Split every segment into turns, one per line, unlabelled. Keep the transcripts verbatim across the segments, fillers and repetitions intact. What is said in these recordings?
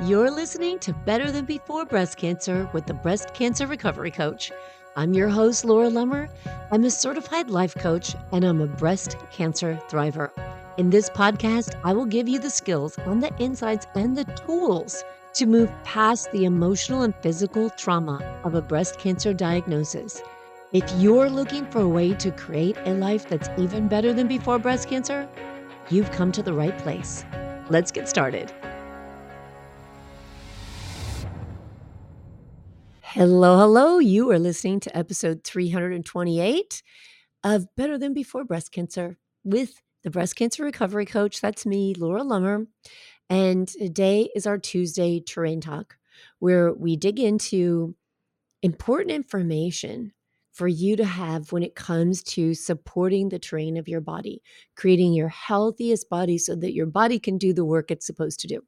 You're listening to Better Than Before Breast Cancer with the Breast Cancer Recovery Coach. I'm your host, Laura Lummer. I'm a certified life coach, and I'm a breast cancer thriver. In this podcast, I will give you the skills on the insights and the tools to move past the emotional and physical trauma of a breast cancer diagnosis. If you're looking for a way to create a life that's even better than before breast cancer, you've come to the right place. Let's get started. Hello, hello. You are listening to episode three hundred twenty-eight of Better Than Before Breast Cancer with the Breast Cancer Recovery Coach. That's me, Laura Lummer. And today is our Tuesday Terrain Talk, where we dig into important information for you to have when it comes to supporting the terrain of your body, creating your healthiest body so that your body can do the work it's supposed to do.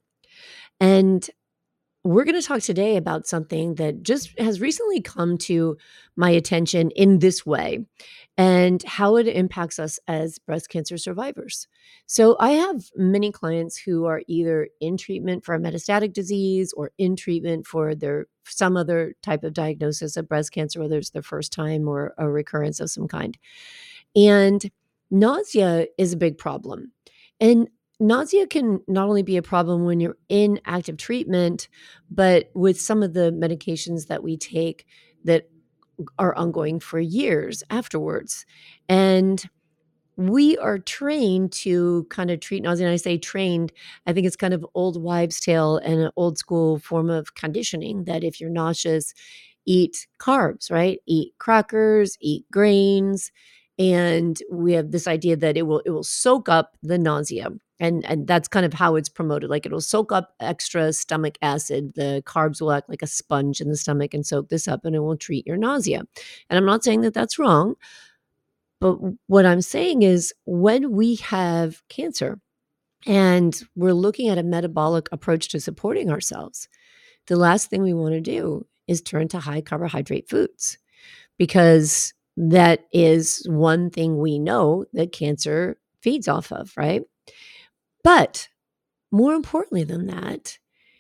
And we're going to talk today about something that just has recently come to my attention in this way and how it impacts us as breast cancer survivors. So I have many clients who are either in treatment for a metastatic disease or in treatment for their some other type of diagnosis of breast cancer, whether it's their first time or a recurrence of some kind. And nausea is a big problem. And nausea can not only be a problem when you're in active treatment, but with some of the medications that we take that are ongoing for years afterwards. And we are trained to kind of treat nausea. And I say trained, I think it's kind of old wives' tale and an old school form of conditioning that if you're nauseous, eat carbs, right? Eat crackers, eat grains. And we have this idea that it will it will soak up the nausea. And, and that's kind of how it's promoted. Like it'll soak up extra stomach acid. The carbs will act like a sponge in the stomach and soak this up and it will treat your nausea. And I'm not saying that that's wrong. But what I'm saying is when we have cancer and we're looking at a metabolic approach to supporting ourselves, the last thing we want to do is turn to high carbohydrate foods because that is one thing we know that cancer feeds off of, right? But more importantly than that,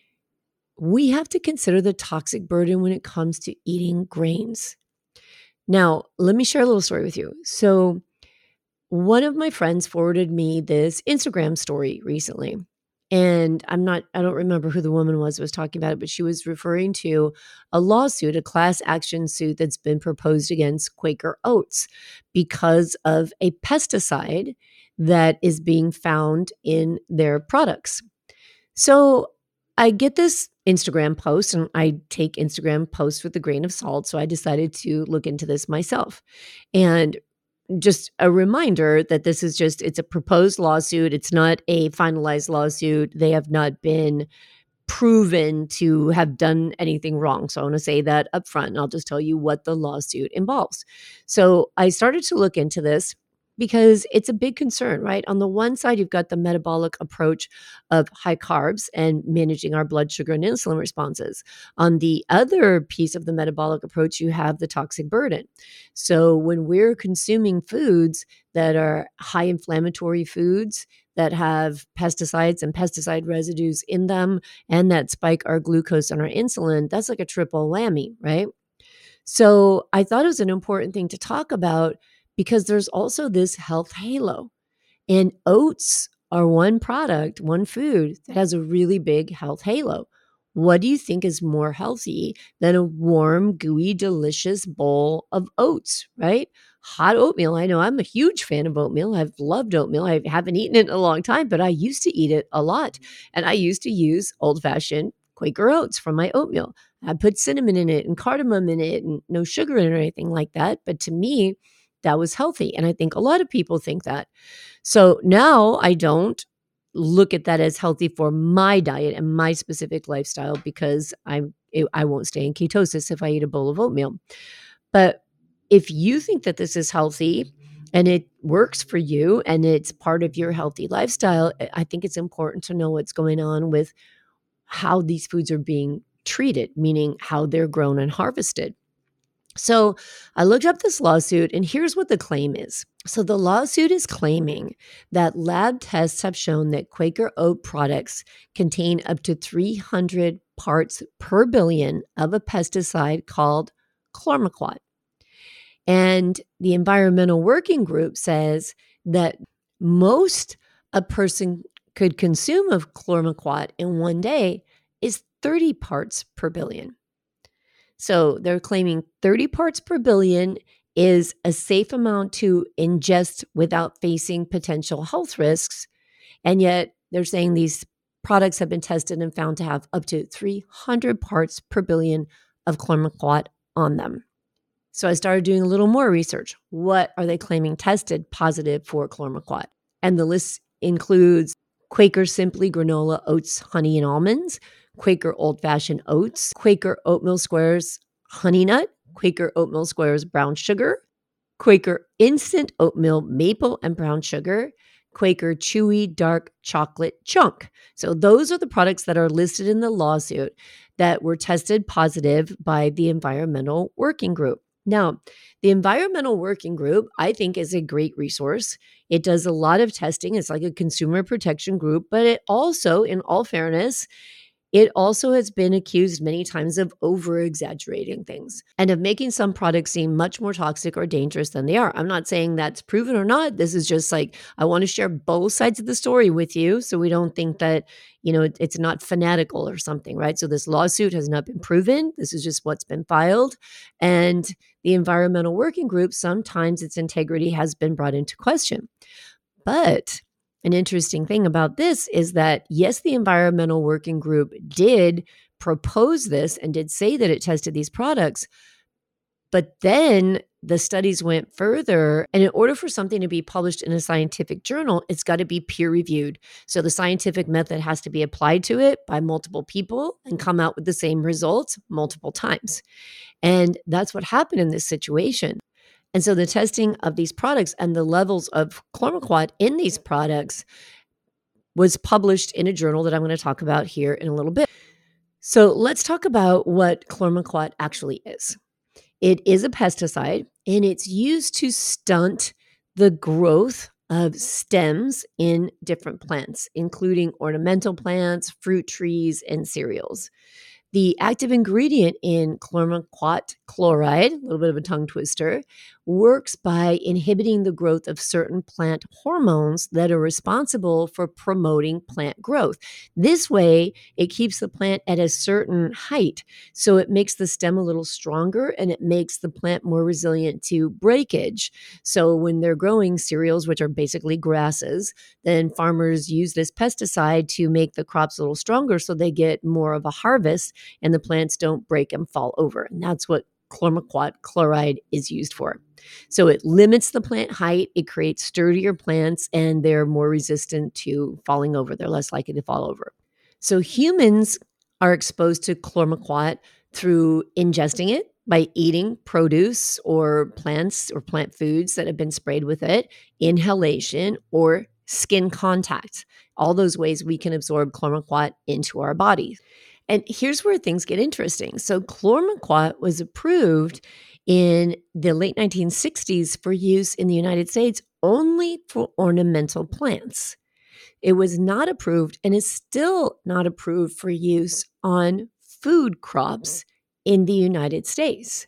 we have to consider the toxic burden when it comes to eating grains. Now, let me share a little story with you. So one of my friends forwarded me this Instagram story recently. And I'm not, I don't remember who the woman was who was talking about it, but she was referring to a lawsuit, a class action suit that's been proposed against Quaker Oats because of a pesticide that is being found in their products. So I get this Instagram post and I take Instagram posts with a grain of salt. So I decided to look into this myself. And just a reminder that this is just, it's a proposed lawsuit. It's not a finalized lawsuit. They have not been proven to have done anything wrong. So I want to say that up front, and I'll just tell you what the lawsuit involves. So I started to look into this because it's a big concern, right? On the one side, you've got the metabolic approach of high carbs and managing our blood sugar and insulin responses. On the other piece of the metabolic approach, you have the toxic burden. So when we're consuming foods that are high inflammatory foods that have pesticides and pesticide residues in them and that spike our glucose and our insulin, that's like a triple whammy, right? So I thought it was an important thing to talk about because there's also this health halo. And oats are one product, one food that has a really big health halo. What do you think is more healthy than a warm, gooey, delicious bowl of oats, right? Hot oatmeal. I know I'm a huge fan of oatmeal. I've loved oatmeal. I haven't eaten it in a long time, but I used to eat it a lot. And I used to use old-fashioned Quaker Oats from my oatmeal. I put cinnamon in it and cardamom in it and no sugar in it or anything like that. But to me, that was healthy. And I think a lot of people think that. So now I don't look at that as healthy for my diet and my specific lifestyle because I'm, I won't stay in ketosis if I eat a bowl of oatmeal. But if you think that this is healthy and it works for you and it's part of your healthy lifestyle, I think it's important to know what's going on with how these foods are being treated, meaning how they're grown and harvested. So I looked up this lawsuit, and here's what the claim is. So the lawsuit is claiming that lab tests have shown that Quaker Oat products contain up to three hundred parts per billion of a pesticide called chlormequat. And the Environmental Working Group says that most a person could consume of chlormequat in one day is thirty parts per billion. So they're claiming thirty parts per billion is a safe amount to ingest without facing potential health risks. And yet they're saying these products have been tested and found to have up to three hundred parts per billion of chlormequat on them. So I started doing a little more research. What are they claiming tested positive for chlormequat? And the list includes Quaker Simply Granola Oats, Honey and Almonds, Quaker Old Fashioned Oats, Quaker Oatmeal Squares Honey Nut, Quaker Oatmeal Squares Brown Sugar, Quaker Instant Oatmeal Maple and Brown Sugar, Quaker Chewy Dark Chocolate Chunk. So those are the products that are listed in the lawsuit that were tested positive by the Environmental Working Group. Now, the Environmental Working Group, I think, is a great resource. It does a lot of testing. It's like a consumer protection group, but it also, in all fairness, it also has been accused many times of over-exaggerating things and of making some products seem much more toxic or dangerous than they are. I'm not saying that's proven or not. This is just like, I want to share both sides of the story with you so we don't think that, you know, it, it's not fanatical or something, right? So this lawsuit has not been proven. This is just what's been filed. And the Environmental Working Group, sometimes its integrity has been brought into question. But an interesting thing about this is that, yes, the Environmental Working Group did propose this and did say that it tested these products, but then the studies went further. And in order for something to be published in a scientific journal, it's got to be peer reviewed. So the scientific method has to be applied to it by multiple people and come out with the same results multiple times. And that's what happened in this situation. And so the testing of these products and the levels of chlormequat in these products was published in a journal that I'm going to talk about here in a little bit. So let's talk about what chlormequat actually is. It is a pesticide, and it's used to stunt the growth of stems in different plants, including ornamental plants, fruit trees, and cereals. The active ingredient in chlormequat chloride, a little bit of a tongue twister, works by inhibiting the growth of certain plant hormones that are responsible for promoting plant growth. This way, it keeps the plant at a certain height, so it makes the stem a little stronger and it makes the plant more resilient to breakage. So when they're growing cereals, which are basically grasses, then farmers use this pesticide to make the crops a little stronger so they get more of a harvest and the plants don't break and fall over. And that's what chlormequat chloride is used for. So it limits the plant height, it creates sturdier plants, and they're more resistant to falling over. They're less likely to fall over. So humans are exposed to chlormequat through ingesting it by eating produce or plants or plant foods that have been sprayed with it, inhalation, or skin contact. All those ways we can absorb chlormequat into our bodies. And here's where things get interesting. So chlormequat was approved in the late nineteen sixties for use in the United States only for ornamental plants. It was not approved and is still not approved for use on food crops in the United States.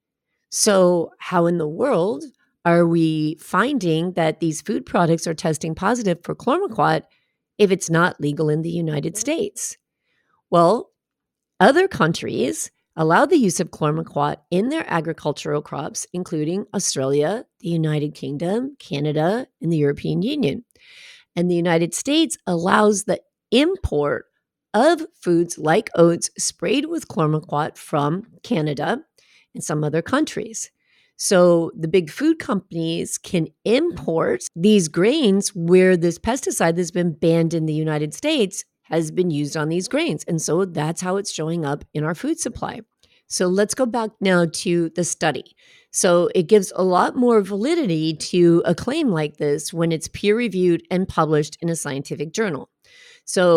So how in the world are we finding that these food products are testing positive for chlormequat if it's not legal in the United States? Well, other countries allow the use of chlormequat in their agricultural crops, including Australia, the United Kingdom, Canada, and the European Union. And the United States allows the import of foods like oats sprayed with chlormequat from Canada and some other countries. So the big food companies can import these grains where this pesticide that's been banned in the United States has been used on these grains. And so that's how it's showing up in our food supply. So let's go back now to the study. So it gives a lot more validity to a claim like this when it's peer-reviewed and published in a scientific journal. So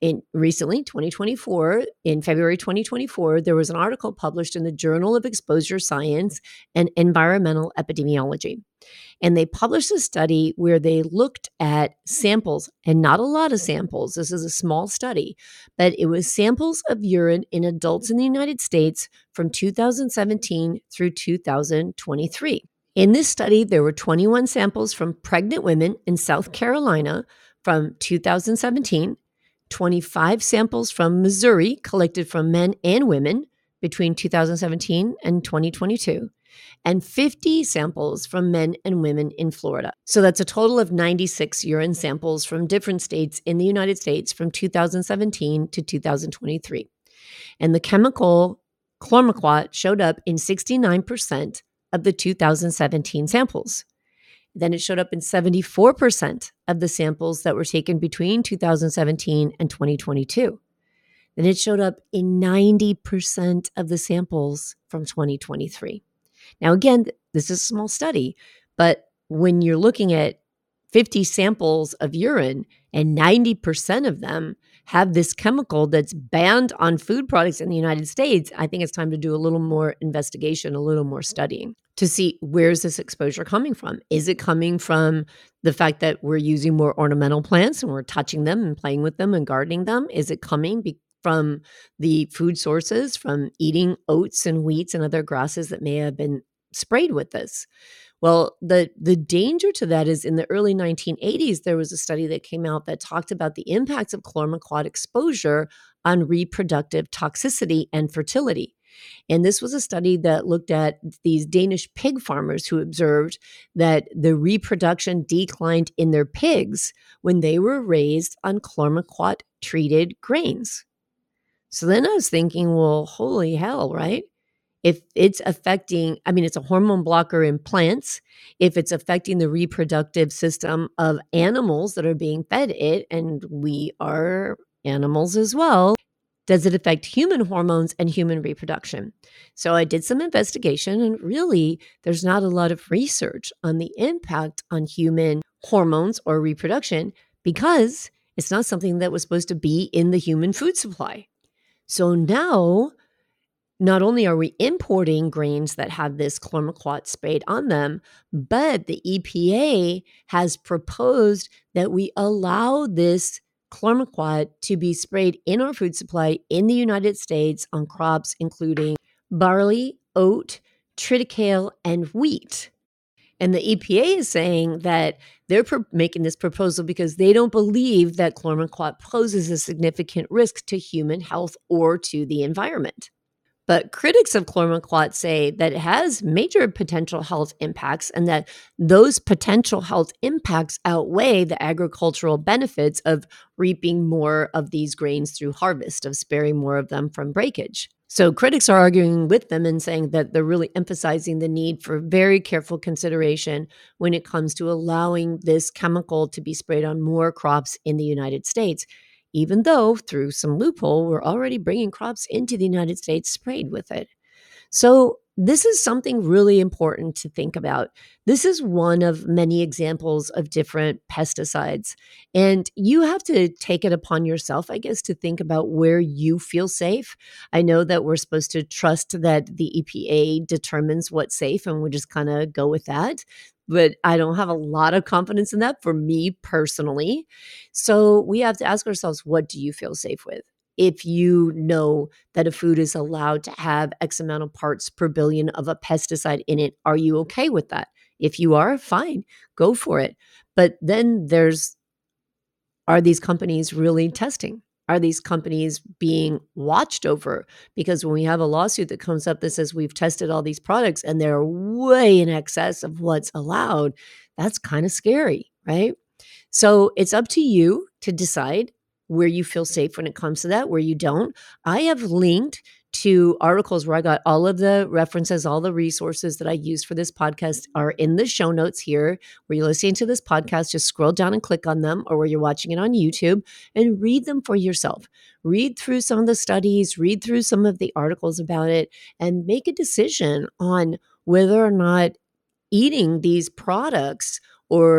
in recently, twenty twenty-four, in February twenty twenty-four, there was an article published in the Journal of Exposure Science and Environmental Epidemiology. And they published a study where they looked at samples, and not a lot of samples. This is a small study, but it was samples of urine in adults in the United States from two thousand seventeen through two thousand twenty-three. In this study, there were twenty-one samples from pregnant women in South Carolina from two thousand seventeen, twenty-five samples from Missouri collected from men and women between two thousand seventeen and twenty twenty-two, and fifty samples from men and women in Florida. So that's a total of ninety-six urine samples from different states in the United States from two thousand seventeen to two thousand twenty-three. And the chemical chlormequat showed up in sixty-nine percent of the two thousand seventeen samples. Then it showed up in seventy-four percent of the samples that were taken between two thousand seventeen and twenty twenty-two. Then it showed up in ninety percent of the samples from twenty twenty-three. Now, again, this is a small study, but when you're looking at fifty samples of urine and ninety percent of them have this chemical that's banned on food products in the United States, I think it's time to do a little more investigation, a little more studying to see where's this exposure coming from. Is it coming from the fact that we're using more ornamental plants and we're touching them and playing with them and gardening them? Is it coming be- from the food sources, from eating oats and wheats and other grasses that may have been sprayed with this? Well, the, the danger to that is in the early nineteen eighties, there was a study that came out that talked about the impacts of chlormequat exposure on reproductive toxicity and fertility. And this was a study that looked at these Danish pig farmers who observed that the reproduction declined in their pigs when they were raised on chlormequat-treated grains. So then I was thinking, well, holy hell, right? If it's affecting, I mean, it's a hormone blocker in plants. If it's affecting the reproductive system of animals that are being fed it, and we are animals as well, does it affect human hormones and human reproduction? So I did some investigation, and really, there's not a lot of research on the impact on human hormones or reproduction because it's not something that was supposed to be in the human food supply. So now, not only are we importing grains that have this chlormequat sprayed on them, but the E P A has proposed that we allow this chlormequat to be sprayed in our food supply in the United States on crops including barley, oat, triticale, and wheat. And the E P A is saying that they're pro- making this proposal because they don't believe that chlormequat poses a significant risk to human health or to the environment. But critics of chlormequat say that it has major potential health impacts and that those potential health impacts outweigh the agricultural benefits of reaping more of these grains through harvest, of sparing more of them from breakage. So critics are arguing with them and saying that they're really emphasizing the need for very careful consideration when it comes to allowing this chemical to be sprayed on more crops in the United States, even though through some loophole, we're already bringing crops into the United States sprayed with it. So this is something really important to think about. This is one of many examples of different pesticides. And you have to take it upon yourself, I guess, to think about where you feel safe. I know that we're supposed to trust that the E P A determines what's safe, and we just kind of go with that. But I don't have a lot of confidence in that for me personally. So we have to ask ourselves, what do you feel safe with? If you know that a food is allowed to have X amount of parts per billion of a pesticide in it, are you okay with that? If you are, fine, go for it. But then there's, are these companies really testing? Are these companies being watched over? Because when we have a lawsuit that comes up that says we've tested all these products and they're way in excess of what's allowed, that's kind of scary, right? So it's up to you to decide where you feel safe when it comes to that, where you don't. I have linked to articles where I got all of the references, all the resources that I used for this podcast are in the show notes here. Where you're listening to this podcast, just scroll down and click on them, or where you're watching it on YouTube, and read them for yourself. Read through some of the studies, read through some of the articles about it, and make a decision on whether or not eating these products or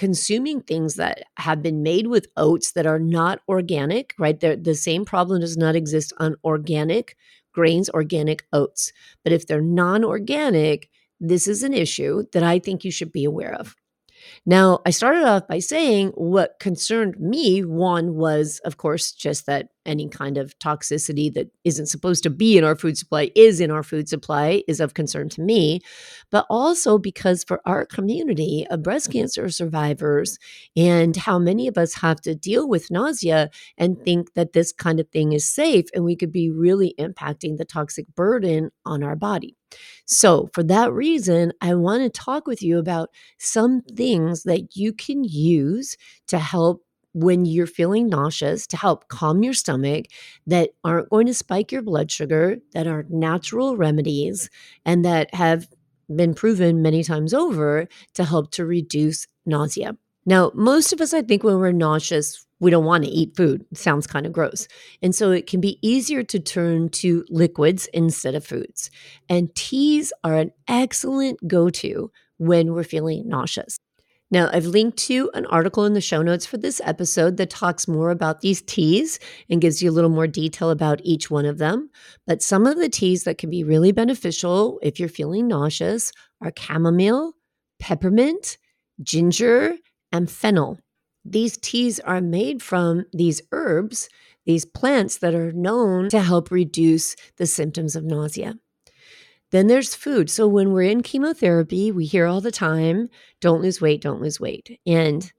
consuming things that have been made with oats that are not organic, right? They're, the same problem does not exist on organic grains, organic oats. But if they're non-organic, this is an issue that I think you should be aware of. Now, I started off by saying what concerned me, one was, of course, just that any kind of toxicity that isn't supposed to be in our food supply is in our food supply is of concern to me, but also because for our community of breast cancer survivors and how many of us have to deal with nausea and think that this kind of thing is safe and we could be really impacting the toxic burden on our body. So, for that reason, I want to talk with you about some things that you can use to help when you're feeling nauseous, to help calm your stomach, that aren't going to spike your blood sugar, that are natural remedies, and that have been proven many times over to help to reduce nausea. Now, most of us, I think, when we're nauseous, we don't want to eat food. It sounds kind of gross. And so it can be easier to turn to liquids instead of foods. And teas are an excellent go-to when we're feeling nauseous. Now, I've linked to an article in the show notes for this episode that talks more about these teas and gives you a little more detail about each one of them. But some of the teas that can be really beneficial if you're feeling nauseous are chamomile, peppermint, ginger, and fennel. These teas are made from these herbs, these plants that are known to help reduce the symptoms of nausea. Then there's food. So when we're in chemotherapy, we hear all the time, don't lose weight, don't lose weight. And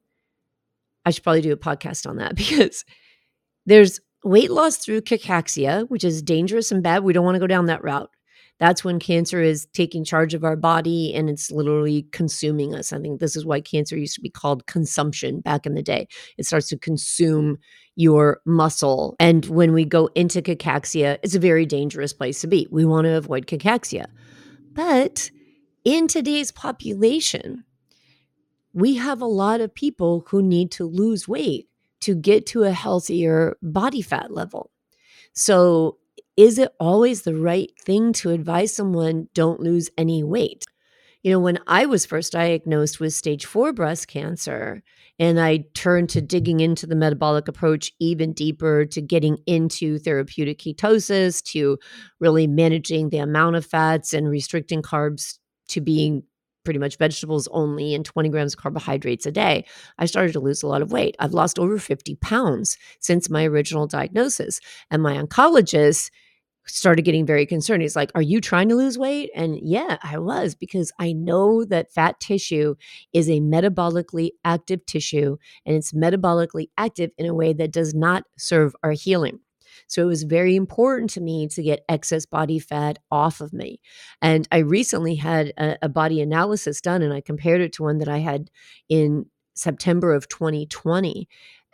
I should probably do a podcast on that because there's weight loss through cachexia, which is dangerous and bad. We don't want to go down that route. That's when cancer is taking charge of our body and it's literally consuming us. I think this is why cancer used to be called consumption back in the day. It starts to consume your muscle. And when we go into cachexia, it's a very dangerous place to be. We want to avoid cachexia. But in today's population, we have a lot of people who need to lose weight to get to a healthier body fat level. So is it always the right thing to advise someone don't lose any weight? You know, when I was first diagnosed with stage four breast cancer, and I turned to digging into the metabolic approach even deeper, to getting into therapeutic ketosis, to really managing the amount of fats and restricting carbs to being pretty much vegetables only and twenty grams of carbohydrates a day, I started to lose a lot of weight. I've lost over fifty pounds since my original diagnosis. And my oncologist started getting very concerned. He's like, are you trying to lose weight? And yeah, I was, because I know that fat tissue is a metabolically active tissue, and it's metabolically active in a way that does not serve our healing. So it was very important to me to get excess body fat off of me. And I recently had a, a body analysis done, and I compared it to one that I had in September of twenty twenty.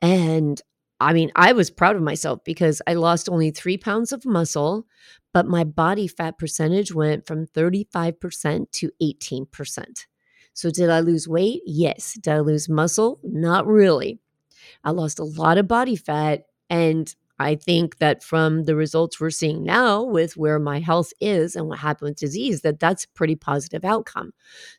And I mean, I was proud of myself because I lost only three pounds of muscle, but my body fat percentage went from thirty-five percent to eighteen percent. So did I lose weight? Yes. Did I lose muscle? Not really. I lost a lot of body fat, and I think that from the results we're seeing now with where my health is and what happened with disease, that that's a pretty positive outcome.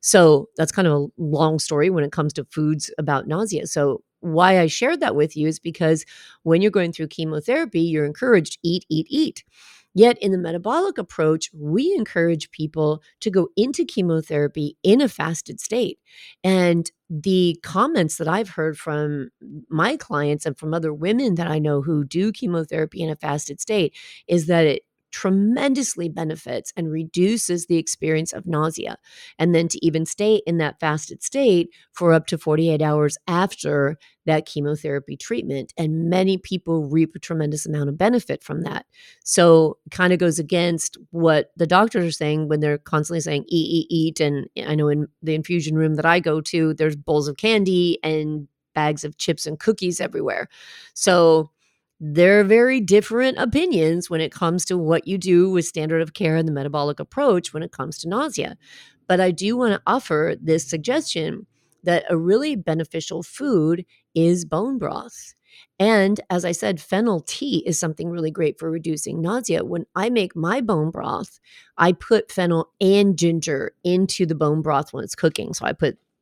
So that's kind of a long story when it comes to foods about nausea. So why I shared that with you is because when you're going through chemotherapy, you're encouraged eat, eat, eat. Yet in the metabolic approach, we encourage people to go into chemotherapy in a fasted state. And the comments that I've heard from my clients and from other women that I know who do chemotherapy in a fasted state is that it tremendously benefits and reduces the experience of nausea. And then to even stay in that fasted state for up to forty-eight hours after that chemotherapy treatment. And many people reap a tremendous amount of benefit from that. So it kind of goes against what the doctors are saying when they're constantly saying eat, eat, eat. And I know in the infusion room that I go to, there's bowls of candy and bags of chips and cookies everywhere. So there are very different opinions when it comes to what you do with standard of care and the metabolic approach when it comes to nausea. But I do want to offer this suggestion that a really beneficial food is bone broth. And as I said, fennel tea is something really great for reducing nausea. When I make my bone broth, I put fennel and ginger into the bone broth when it's cooking. So I put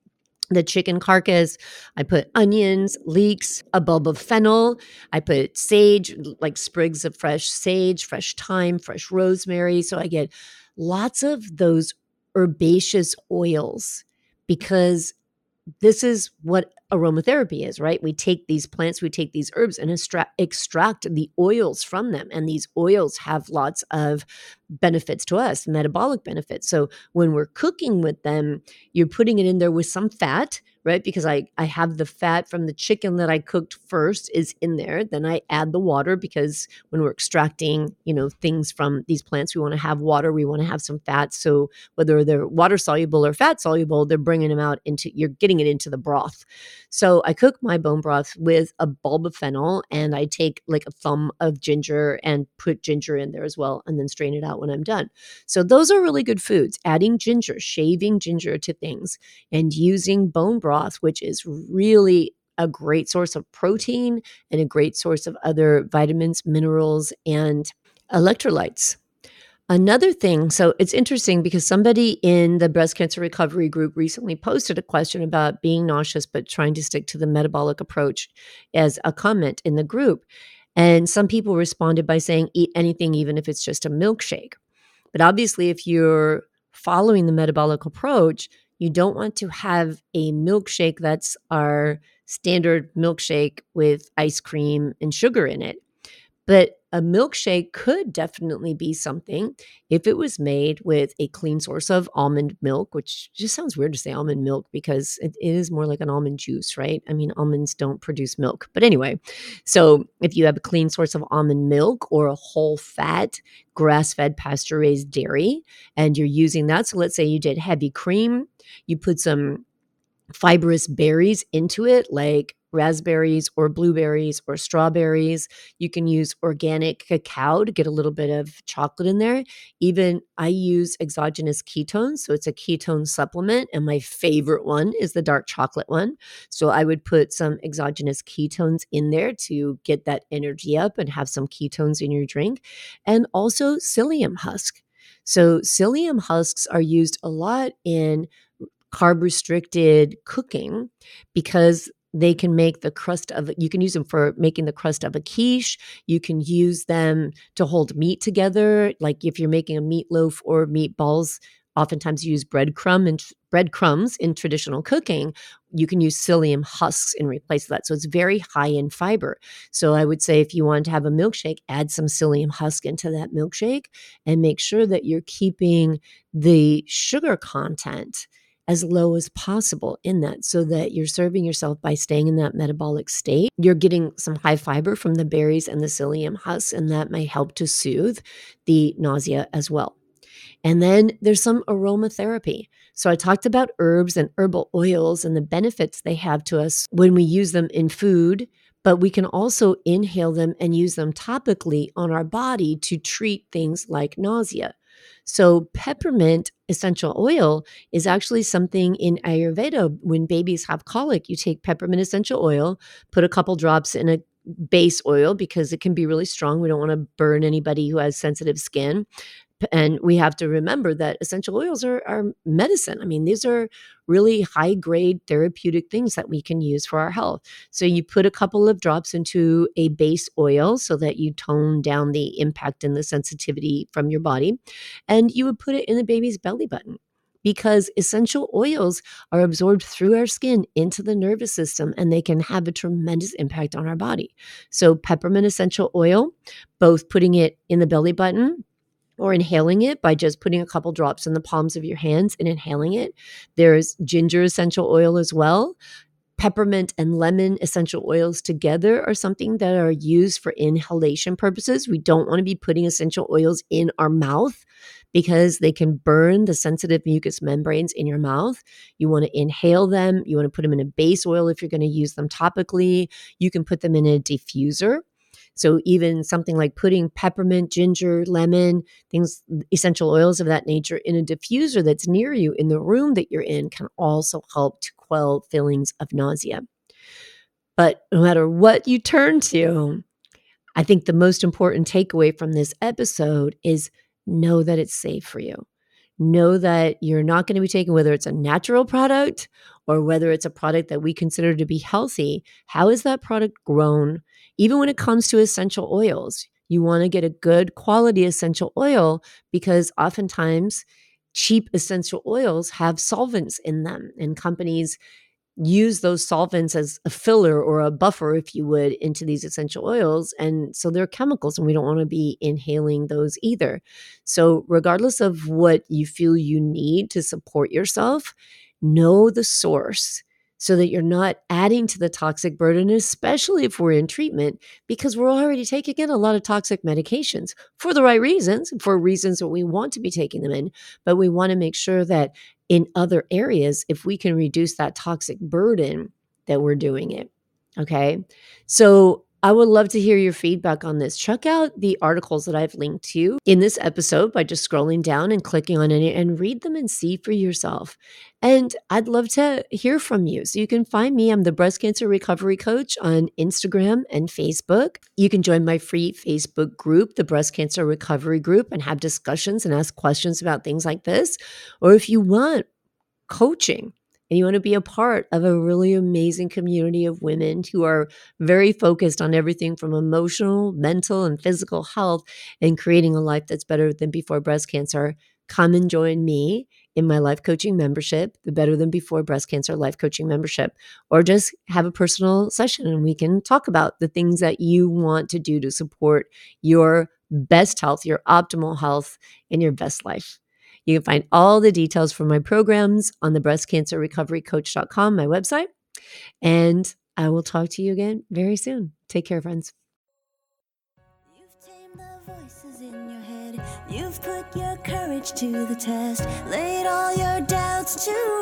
the chicken carcass. I put onions, leeks, a bulb of fennel. I put sage, like sprigs of fresh sage, fresh thyme, fresh rosemary. So I get lots of those herbaceous oils because this is what aromatherapy is, right? We take these plants, we take these herbs and extract, extract the oils from them. And these oils have lots of benefits to us, metabolic benefits. So when we're cooking with them, you're putting it in there with some fat, right? Because I, I have the fat from the chicken that I cooked first is in there. Then I add the water because when we're extracting, you know, things from these plants, we want to have water, we want to have some fat. So whether they're water soluble or fat soluble, they're bringing them out into, you're getting it into the broth. So I cook my bone broth with a bulb of fennel and I take like a thumb of ginger and put ginger in there as well and then strain it out when I'm done. So those are really good foods. Adding ginger, shaving ginger to things and using bone broth, which is really a great source of protein and a great source of other vitamins, minerals, and electrolytes. Another thing, so it's interesting because somebody in the breast cancer recovery group recently posted a question about being nauseous but trying to stick to the metabolic approach as a comment in the group. And some people responded by saying, eat anything, even if it's just a milkshake. But obviously, if you're following the metabolic approach, you don't want to have a milkshake that's our standard milkshake with ice cream and sugar in it. But a milkshake could definitely be something if it was made with a clean source of almond milk, which just sounds weird to say almond milk because it is more like an almond juice, right? I mean, almonds don't produce milk. But anyway, so if you have a clean source of almond milk or a whole fat, grass-fed pasture-raised dairy, and you're using that, so let's say you did heavy cream, you put some fibrous berries into it, like raspberries or blueberries or strawberries. You can use organic cacao to get a little bit of chocolate in there. Even I use exogenous ketones, so it's a ketone supplement, and my favorite one is the dark chocolate one. So I would put some exogenous ketones in there to get that energy up and have some ketones in your drink, and also psyllium husk. So psyllium husks are used a lot in carb restricted cooking because they can make the crust of, you can use them for making the crust of a quiche. You can use them to hold meat together. Like if you're making a meatloaf or meatballs, oftentimes you use breadcrumb and breadcrumbs in traditional cooking. You can use psyllium husks in replace of that. So it's very high in fiber. So I would say if you want to have a milkshake, add some psyllium husk into that milkshake and make sure that you're keeping the sugar content as low as possible in that so that you're serving yourself by staying in that metabolic state. You're getting some high fiber from the berries and the psyllium husks, and that may help to soothe the nausea as well. And then there's some aromatherapy. So I talked about herbs and herbal oils and the benefits they have to us when we use them in food, but we can also inhale them and use them topically on our body to treat things like nausea. So peppermint essential oil is actually something in Ayurveda. When babies have colic, you take peppermint essential oil, put a couple drops in a base oil because it can be really strong. We don't want to burn anybody who has sensitive skin. And we have to remember that essential oils are, are medicine. I mean, these are really high grade therapeutic things that we can use for our health. So you put a couple of drops into a base oil so that you tone down the impact and the sensitivity from your body. And you would put it in the baby's belly button, because essential oils are absorbed through our skin into the nervous system and they can have a tremendous impact on our body. So peppermint essential oil, both putting it in the belly button or inhaling it by just putting a couple drops in the palms of your hands and inhaling it. There's ginger essential oil as well. Peppermint and lemon essential oils together are something that are used for inhalation purposes. We don't want to be putting essential oils in our mouth because they can burn the sensitive mucous membranes in your mouth. You want to inhale them. You want to put them in a base oil if you're going to use them topically. You can put them in a diffuser. So even something like putting peppermint, ginger, lemon, things, essential oils of that nature in a diffuser that's near you in the room that you're in can also help to quell feelings of nausea. But no matter what you turn to, I think the most important takeaway from this episode is know that it's safe for you. know that you're not going to be taking, whether it's a natural product or whether it's a product that we consider to be healthy, how is that product grown? Even when it comes to essential oils, you want to get a good quality essential oil because oftentimes cheap essential oils have solvents in them, and companies use those solvents as a filler or a buffer, if you would, into these essential oils. And so they're chemicals, and we don't want to be inhaling those either. So regardless of what you feel you need to support yourself, know the source so that you're not adding to the toxic burden, especially if we're in treatment, because we're already taking in a lot of toxic medications for the right reasons, for reasons that we want to be taking them in. But we want to make sure that in other areas, if we can reduce that toxic burden, that we're doing it. Okay. So I would love to hear your feedback on this. Check out the articles that I've linked to in this episode by just scrolling down and clicking on it and read them and see for yourself. And I'd love to hear from you. So you can find me. I'm the Breast Cancer Recovery Coach on Instagram and Facebook. You can join my free Facebook group, the Breast Cancer Recovery Group, and have discussions and ask questions about things like this. Or if you want coaching, and you want to be a part of a really amazing community of women who are very focused on everything from emotional, mental, and physical health and creating a life that's better than before breast cancer, come and join me in my life coaching membership, the Better Than Before Breast Cancer Life Coaching Membership, or just have a personal session and we can talk about the things that you want to do to support your best health, your optimal health, and your best life. You can find all the details for my programs on the breast cancer recovery coach dot com, my website. And I will talk to you again very soon. Take care, friends.
You've tamed the voices in your head. You've put your courage to the test. Laid all your doubts to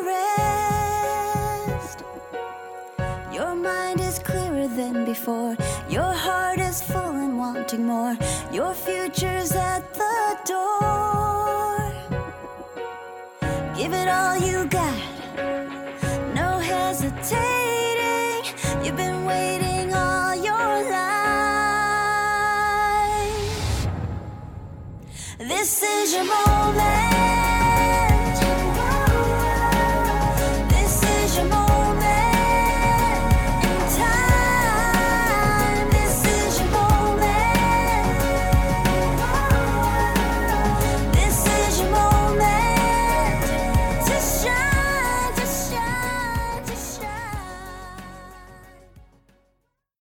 rest. Your mind is clearer than before. Your heart is full and wanting more. Your future's at the door. Give it all you got, no hesitating. You've been waiting all your life. This is your moment.